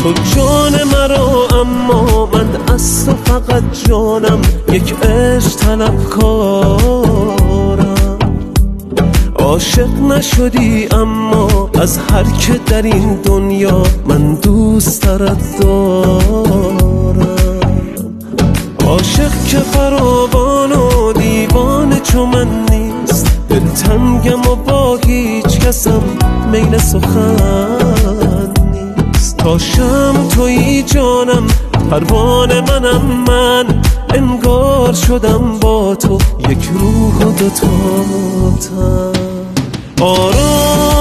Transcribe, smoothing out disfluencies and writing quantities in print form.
تو جان مرا، اما من از تو فقط جانم، یک عشق طلبکارم. عاشق نشدی اما از هر که در این دنیا من دوست ترت دارم. عاشق که فراوان و دیوانه چو من نیست، دلتنگم و با هیچ کسم میل سخن نیست. تا شمع تویی جانم، پروانه منم من، انگار شدم با تو یک روح و دوتا تن. آرام